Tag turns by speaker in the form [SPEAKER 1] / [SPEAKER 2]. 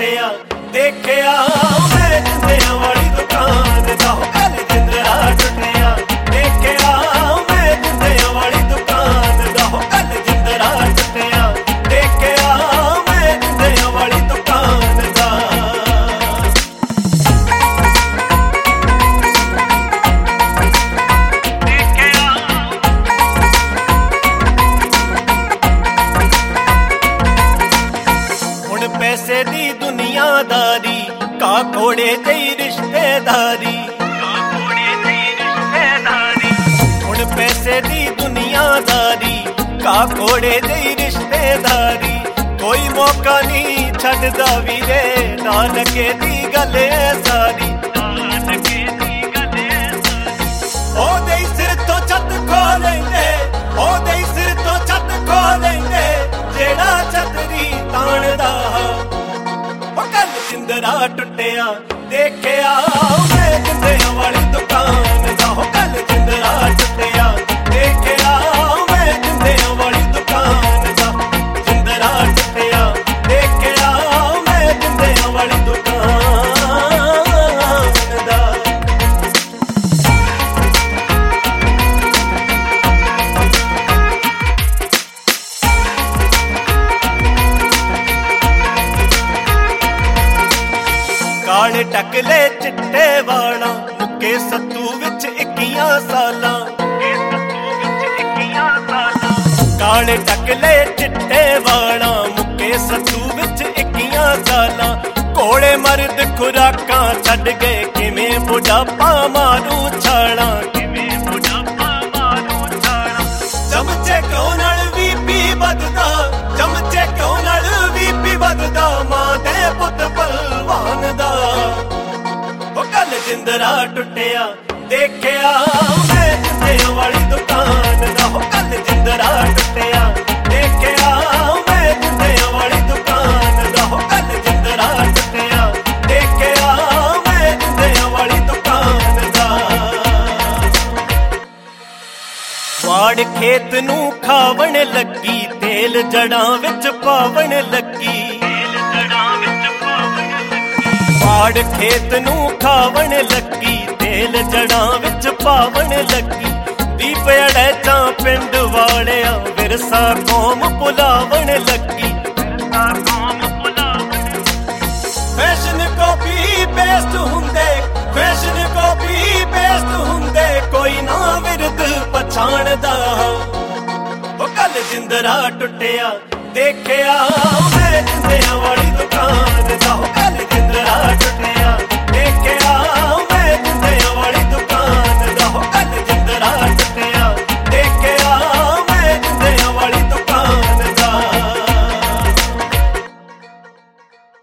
[SPEAKER 1] ਟੁੱਟਿਆ ਦੇਖਿਆ ਮੈਂ ਜਿੰਦਿਆਂ ਵਾਲੀ ਦੁਕਾਨ ਦਾ ਕੱਲ ਜਿੰਦਰਾ ਟੁੱਟਿਆ ਦੇਖਿਆ ਮੈਂ ਜਿੰਦਿਆਂ ਵਾਲੀ ਦੁਕਾਨ ਦਾ ਕੱਲ ਜਿੰਦਰਾ ਟੁੱਟਿਆ ਦੇਖਿਆ ਮੈਂ ਜਿੰਦਿਆਂ ਵਾਲੀ ਦੁਕਾਨ ਦਾ पैसे दी दुनियादारी का घोड़े जई रिश्तेदारी हुण पैसे दी दुनियादारी का घोड़े जई रिश्तेदारी कोई मौका नहीं छड्डदा वीरे नानके दी गल सारी ओदे सिर तो छत खो लैंदे ओदे सिर तो छत खो लैंदे जेड़ा छतरी ताणदा कल जिंदरा टुटिया देखिया मैं जिंदियां वाली दुकान दा कल जिंदरा टुटिया देखिया मैं जिंदियां वाली दुकान दा जिंदरा टुटिया देखिया मैं जिंदियां वाली दुकान दा काले टकले चिट्टे वाला मुके सत्तू विच 21 सालां काले टकले चिट्टे वाला मुके सत्तू विच 21 सालां कोले मर्द खुराकां छड्ड गए किवें बुढ़ापा मारू छालां चमचे क्यों नाल बीपी बददा चमचे क्यों नाल बीपी बददा मां दे पुत पलवान दा कल जिंदरा टुटिया देखिया मैं जिंदियां वाली दुकान दा कल जिंदरा टुटिया देखिया मैं जिंदियां वाली दुकान दा कल जिंदरा टुटिया देखिया मैं जिंदियां वाली दुकान दा वाड़ खेत नू खावण लगी तेल जड़ां विच पावण लगी वाड़ खेत नू खावण लगी तेल जड़ां विच पावण लगी दीप अड़ैचां पिंड वालियां विरसा कौम भुलावण लगी फैशन कॉपी पेस्ट हुंदे फैशन कॉपी पेस्ट हुंदे कोई ना विरद पछाणदा कल जिंदरा टुटिया देखिया मैं जिंदियां वाली दुकान दा कल जिंदरा टुटिया देखिया मैं जिंदियां वाली